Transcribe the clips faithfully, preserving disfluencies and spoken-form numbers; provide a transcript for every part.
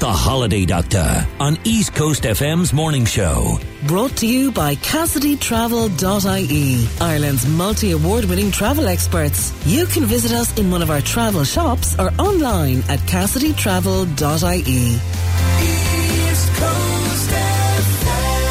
The Holiday Doctor on East Coast F M's morning show. Brought to you by Cassidy Travel dot I E, Ireland's multi-award winning travel experts. You can visit us in one of our travel shops or online at Cassidy Travel dot I E. East Coast F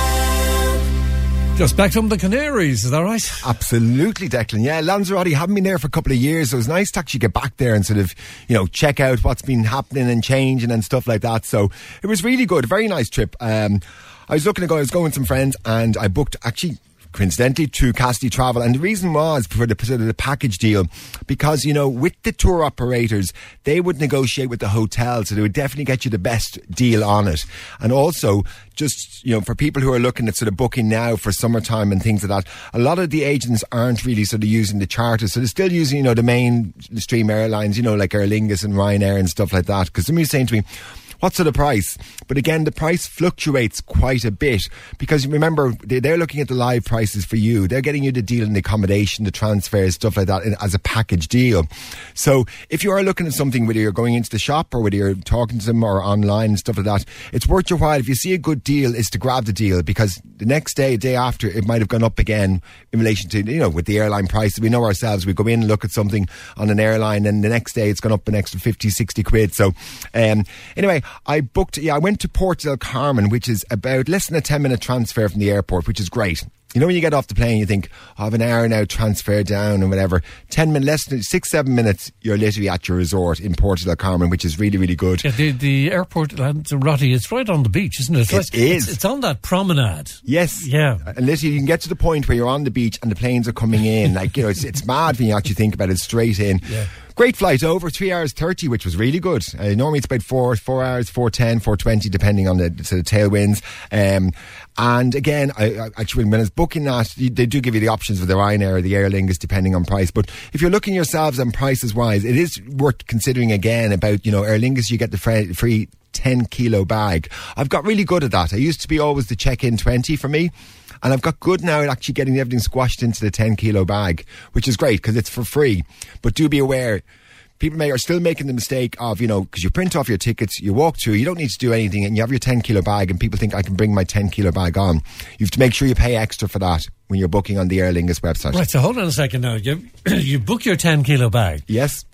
M. Just back from the Canaries, is that right? Absolutely, Declan. Yeah, Lanzarote, haven't been there for a couple of years, so it was nice to actually get back there and sort of, you know, check out what's been happening and changing and stuff like that. So it was really good, a very nice trip. Um, I was looking to go, I was going with some friends and I booked actually coincidentally through Cassidy Travel, and the reason was for the sort of the package deal, because you know with the tour operators they would negotiate with the hotel, so they would definitely get you the best deal on it. And also just, you know, for people who are looking at sort of booking now for summertime and things like that, a lot of the agents aren't really sort of using the charters, so they're still using, you know, the mainstream airlines, you know, like Aer Lingus and Ryanair and stuff like that. Because somebody's saying to me, what's the price? But again, the price fluctuates quite a bit, because remember, they're looking at the live prices for you. They're getting you the deal in the accommodation, the transfers, stuff like that as a package deal. So if you are looking at something, whether you're going into the shop or whether you're talking to them or online and stuff like that, it's worth your while. If you see a good deal, is to grab the deal, because the next day, day after, it might have gone up again in relation to, you know, with the airline prices. We know ourselves, we go in and look at something on an airline and the next day it's gone up an extra fifty, sixty quid. So um, anyway, I booked, yeah, I went to Port del Carmen, which is about less than a ten minute transfer from the airport, which is great. You know, when you get off the plane, you think, oh, I have an hour now, transfer down and whatever. Ten minutes, less than six, seven minutes, you're literally at your resort in Port del Carmen, which is really, really good. Yeah, the, the airport, Lanzarote, it's right on the beach, isn't it? It's It right, is. It's, it's on that promenade. Yes. Yeah. And literally, you can get to the point where you're on the beach and the planes are coming in. Like, you know, it's, it's mad when you actually think about it, straight in. Yeah. Great flight over, three hours thirty, which was really good. Uh, normally it's about four, four hours, four ten, four twenty, depending on the sort of tailwinds. Um, and again, I, I actually, when I was booking that, you, they do give you the options for the Ryanair or the Aer Lingus, depending on price. But if you're looking yourselves on prices wise, it is worth considering again about, you know, Aer Lingus, you get the free, free ten kilo bag. I've got really good at that. I used to be always the check-in twenty for me. And I've got good now at actually getting everything squashed into the ten kilo bag, which is great because it's for free. But do be aware, people may are still making the mistake of, you know, because you print off your tickets, you walk through, you don't need to do anything, and you have your ten kilo bag, and people think I can bring my ten kilo bag on. You have to make sure you pay extra for that when you're booking on the Aer Lingus website. Right, so hold on a second now. You, you book your ten kilo bag. Yes.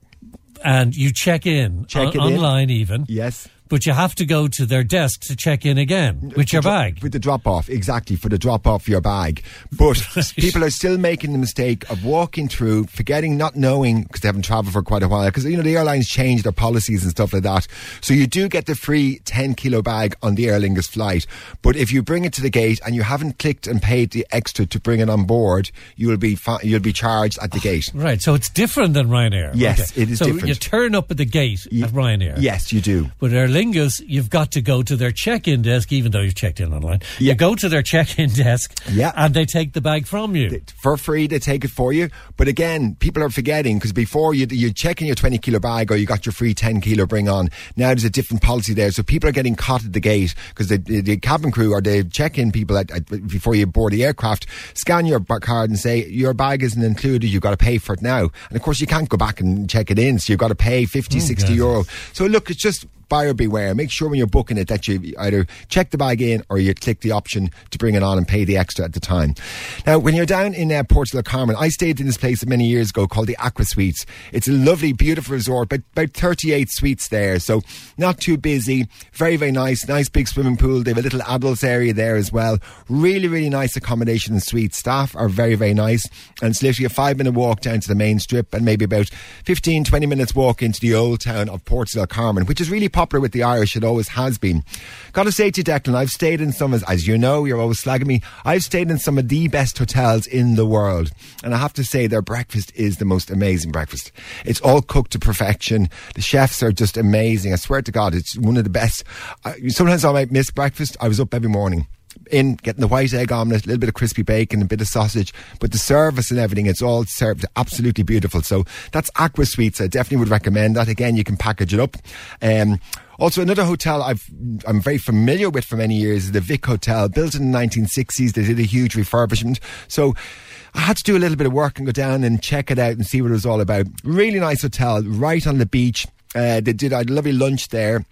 And you check in, Check on, it in. online even. Yes. But you have to go to their desk to check in again with your dro- bag. With the drop-off, exactly, for the drop-off of your bag. But Right. people are still making the mistake of walking through, forgetting, not knowing, because they haven't travelled for quite a while, because, you know, the airlines change their policies and stuff like that. So you do get the free ten kilo bag on the Aer Lingus flight. But if you bring it to the gate and you haven't clicked and paid the extra to bring it on board, you will be fi- you'll be charged at the gate. Right, so it's different than Ryanair. Yes, Okay. it is so different. So you turn up at the gate Ye- at Ryanair. Yes, you do. But Aer Lingus, you've got to go to their check-in desk, even though you've checked in online. Yeah. You go to their check-in desk, Yeah. and they take the bag from you. For free, they take it for you. But again, people are forgetting, because before you you check in your twenty kilo bag or you got your free ten kilo bring on, now there's a different policy there. So people are getting caught at the gate, because the, the, the cabin crew or the check-in people at, at, before you board the aircraft scan your b- card and say your bag isn't included, you've got to pay for it now. And of course you can't go back and check it in, so you've got to pay fifty, Oh, sixty God. euro. So look, it's just buyer beware. Make sure when you're booking it that you either check the bag in or you click the option to bring it on and pay the extra at the time. Now, when you're down in uh, Port del Carmen, I stayed in this place many years ago called the Aqua Suites. It's a lovely, beautiful resort, but about thirty-eight suites there, so not too busy. Very, very nice. Nice big swimming pool. They have a little adults area there as well. Really, really nice accommodation and suite. Staff are very, very nice. And it's literally a five minute walk down to the main strip and maybe about fifteen, twenty minutes walk into the old town of Port del Carmen, which is really popular with the Irish. It always has been. Gotta say to you, Declan, I've stayed in some, as you know, you're always slagging me, I've stayed in some of the best hotels in the world. And I have to say their breakfast is the most amazing breakfast. It's all cooked to perfection. The chefs are just amazing. I swear to God, it's one of the best. I, sometimes I might miss breakfast. I was up every morning. In getting the white egg omelette, a little bit of crispy bacon, a bit of sausage, but the service and everything, it's all served absolutely beautiful. So that's Aqua Suites. I definitely would recommend that. Again, you can package it up. Um, Also, another hotel I've, I'm very familiar with for many years is the Vic Hotel, built in the nineteen sixties. They did a huge refurbishment. So I had to do a little bit of work and go down and check it out and see what it was all about. Really nice hotel, right on the beach. Uh, they did a lovely lunch there.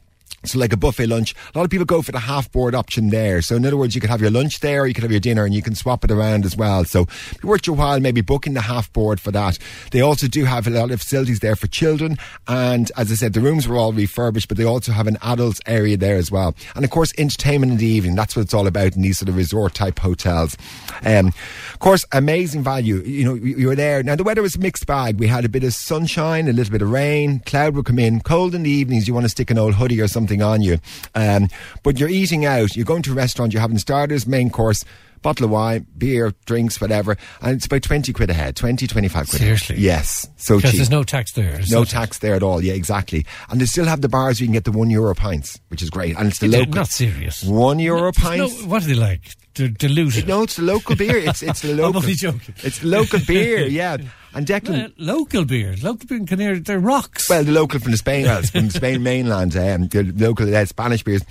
So like a buffet lunch, a lot of people go for the half board option there. So in other words, you could have your lunch there, or you could have your dinner, and you can swap it around as well. So it'd be worth your while maybe booking the half board for that. They also do have a lot of facilities there for children, and as I said, the rooms were all refurbished, but they also have an adults area there as well. And of course, entertainment in the evening, that's what it's all about in these sort of resort type hotels. Um, of course, amazing value. You know, you were there. Now the weather was a mixed bag. We had a bit of sunshine, a little bit of rain, cloud would come in, cold in the evenings, you want to stick an old hoodie or something on you, um, but you're eating out, you're going to a restaurant, you're having starters, main course, bottle of wine, beer, drinks, whatever, and it's about twenty quid a head, twenty, twenty-five quid. Seriously? Yes, so because cheap. There's no tax there. No tax there at all, yeah, exactly. And they still have the bars where you can get the one euro pints, which is great, and it's the They're local. not serious. One euro No, pints. no, what are they like? They're diluted. No, it's the local beer. It's it's the local. I'm only joking. It's the local beer, yeah. And Declan, Well, local beer, local beer in Canary, they're rocks. well, the local from the Spain, well, it's from Spain mainland, um, the local uh, Spanish beers.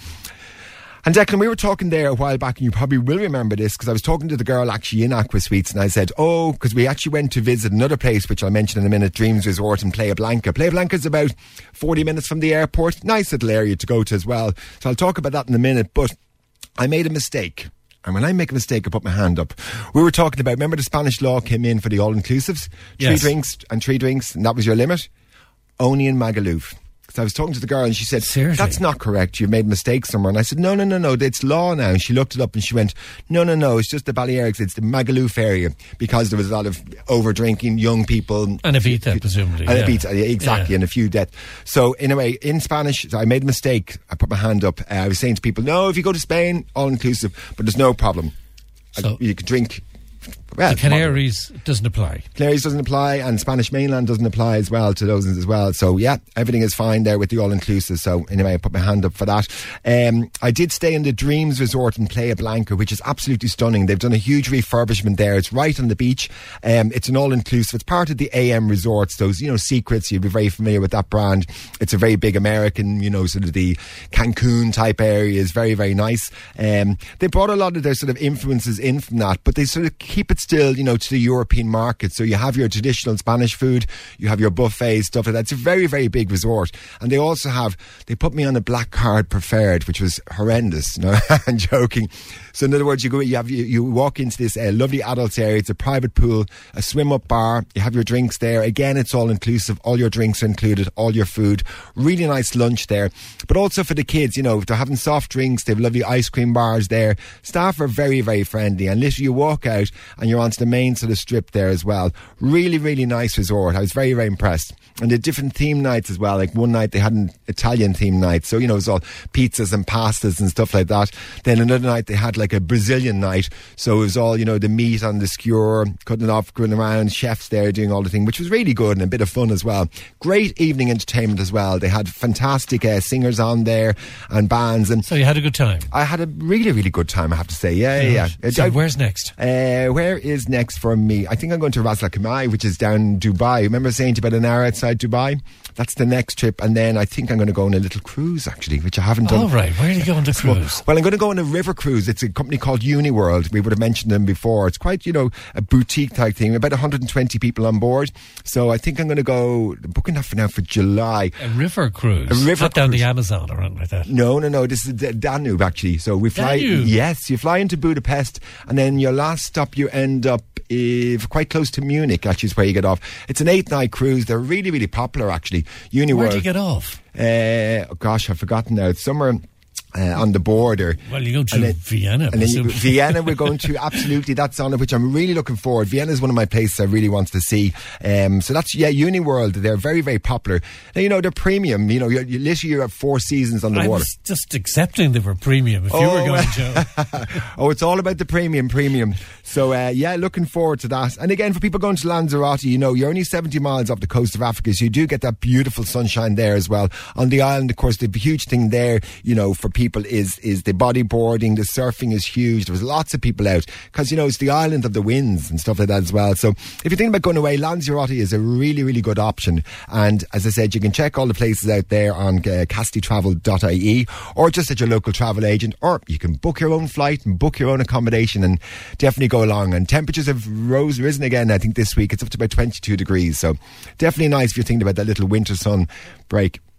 And Declan, we were talking there a while back, and you probably will remember this, because I was talking to the girl actually in Aqua Suites, and I said, oh, because we actually went to visit another place, which I'll mention in a minute, Dreams Resort in Playa Blanca. Playa Blanca is about forty minutes from the airport. Nice little area to go to as well. So I'll talk about that in a minute, but I made a mistake. And when I make a mistake, I put my hand up. We were talking about, remember the Spanish law came in for the all-inclusives? Three Yes. drinks and three drinks, and that was your limit? Only in Magaluf. So I was talking to the girl and she said, Seriously? that's not correct, you've made a mistake somewhere. And I said, no, no, no, no, it's law now. And she looked it up and she went, no, no, no, it's just the Balearics, it's the Magaluf area, because there was a lot of over drinking, young people. And Ibiza, presumably. And yeah. Ibiza, yeah, exactly, Yeah. and a few deaths. So in a way, in Spanish, so I made a mistake, I put my hand up, uh, I was saying to people, no, if you go to Spain, all inclusive, but there's no problem. So- you can drink. Well, The Canaries doesn't apply. Canaries doesn't apply, and Spanish mainland doesn't apply as well to those as well. So yeah, everything is fine there with the all-inclusive. So anyway, I put my hand up for that. Um, I did stay in the Dreams Resort in Playa Blanca, which is absolutely stunning. They've done a huge refurbishment there. It's right on the beach. Um, it's an all-inclusive. It's part of the A M Resorts. Those, you know, Secrets. You'd be very familiar with that brand. It's a very big American, you know, sort of the Cancun type area. Is very, very nice. Um, they brought a lot of their sort of influences in from that, but they sort of keep it still, you know, to the European market. So you have your traditional Spanish food, you have your buffets, stuff like that. It's a very, very big resort. And they also have, they put me on a black card preferred, which was horrendous. No, I'm joking. So in other words, you go, you have, you, you walk into this uh, lovely adults area. It's a private pool, a swim up bar. You have your drinks there. Again, it's all inclusive. All your drinks are included, all your food. Really nice lunch there. But also for the kids, you know, if they're having soft drinks, they have lovely ice cream bars there. Staff are very, very friendly. And literally you walk out and you're onto the main sort of strip there as well. Really, really nice resort. I was very, very impressed. And they had different theme nights as well. Like one night they had an Italian theme night. So, you know, it was all pizzas and pastas and stuff like that. Then another night they had like a Brazilian night. So it was all, you know, the meat on the skewer, cutting it off, going around, chefs there doing all the thing, which was really good and a bit of fun as well. Great evening entertainment as well. They had fantastic uh, singers on there and bands. And So you had a good time. I had a really, really good time, I have to say. Yeah, yeah, yeah. So I- where's next? uh, where is next for me? I think I'm going to Ras Al Khaimah, which is down in Dubai. Remember saying to you about an hour outside Dubai? That's the next trip. And then I think I'm going to go on a little cruise, actually, which I haven't done. All right, where are you going to cruise? Well, I'm going to go on a river cruise. It's a company called Uniworld. We would have mentioned them before. It's quite, you know, a boutique type thing. About one hundred twenty people on board. So I think I'm going to go, booking that for now for July. A river cruise? A river Not down cruise. the Amazon or anything like that. No, no, no. This is the Danube, actually. So we fly. Danube? Yes, you fly into Budapest, and then your last stop, you end up uh, quite close to Munich. Actually, is where you get off. It's an eight-night cruise. They're really, really popular, actually. Uniworld. Where do you get off? Uh, oh gosh, I've forgotten now. It's somewhere uh, on the border. Well, you go to And then- Vienna. And then you, presumably. Vienna we're going to, absolutely, that's on it, which I'm really looking forward. Vienna is one of my places I really want to see. Um, so that's, yeah, Uniworld, they're very, very popular. Now, you know, they're premium, you know, you're, you literally you have four seasons on the I water. was just accepting they were premium. If you Oh, were going, Joe. Oh, it's all about the premium, premium. So, uh, yeah, looking forward to that. And again, for people going to Lanzarote, you know, you're only seventy miles off the coast of Africa, so you do get that beautiful sunshine there as well. On the island, of course, the huge thing there, you know, for people is is the bodyboarding, the surfing is huge. There was lots of people out because, you know, it's the island of the winds and stuff like that as well. So if you're thinking about going away, Lanzarote is a really, really good option. And as I said, you can check all the places out there on uh, cassidy travel dot I E or just at your local travel agent, or you can book your own flight and book your own accommodation and definitely go along. And temperatures have rose, risen again, I think, this week. It's up to about twenty-two degrees. So definitely nice if you're thinking about that little winter sun break.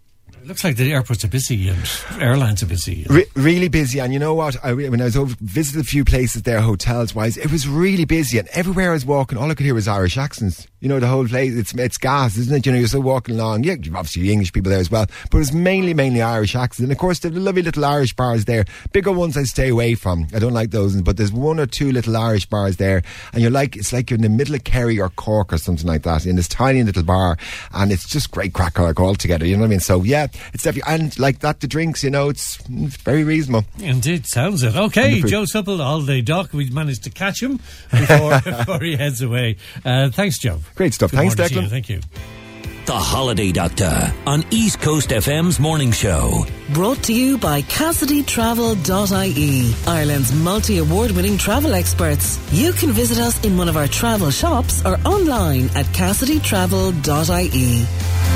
It looks like the airports are busy and airlines are busy. Re- really busy, and you know what? I, when I was over visited a few places there, hotels wise, it was really busy, and everywhere I was walking, all I could hear was Irish accents. You know, the whole place, it's it's gas, isn't it? You know, you're still walking along. Yeah, you've obviously English people there as well, but it was mainly, mainly Irish accents. And of course, the lovely little Irish bars there. Bigger ones I stay away from. I don't like those, but there's one or two little Irish bars there, and you're like, it's like you're in the middle of Kerry or Cork or something like that, in this tiny little bar, and it's just great crack like, all together, you know what I mean? So yeah, it's definitely, and like that, the drinks, you know, it's, it's very reasonable. Indeed, sounds it. Okay, Joe Supple, Holiday Doc, we managed to catch him before, before he heads away. Uh, thanks, Joe. Great stuff. Good Thanks, morning to Declan. you. Thank you. The Holiday Doctor on East Coast F M's morning show. Brought to you by Cassidy Travel dot I E, Ireland's multi-award winning travel experts. You can visit us in one of our travel shops or online at Cassidy Travel dot I E.